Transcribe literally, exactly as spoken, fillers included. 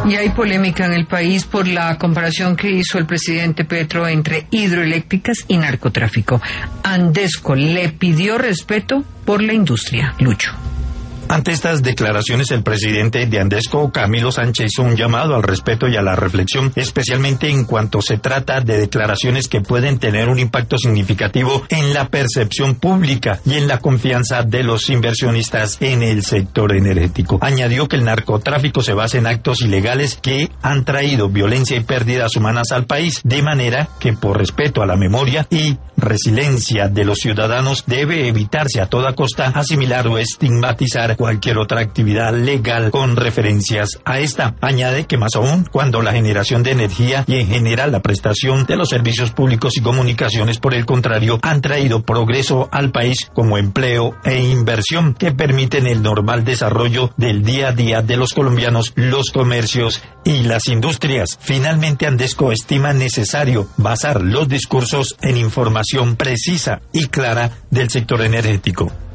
Y hay polémica en el país por la comparación que hizo el presidente Petro entre hidroeléctricas y narcotráfico. Andesco le pidió respeto por la industria. Lucho. Ante estas declaraciones, el presidente de Andesco, Camilo Sánchez, hizo un llamado al respeto y a la reflexión, especialmente en cuanto se trata de declaraciones que pueden tener un impacto significativo en la percepción pública y en la confianza de los inversionistas en el sector energético. Añadió que el narcotráfico se basa en actos ilegales que han traído violencia y pérdidas humanas al país, de manera que por respeto a la memoria y resiliencia de los ciudadanos debe evitarse a toda costa asimilar o estigmatizar cualquier otra actividad legal con referencias a esta. Añade que más aún cuando la generación de energía y en general la prestación de los servicios públicos y comunicaciones, por el contrario, han traído progreso al país como empleo e inversión que permiten el normal desarrollo del día a día de los colombianos, los comercios y las industrias. Finalmente, Andesco estima necesario basar los discursos en información precisa y clara del sector energético.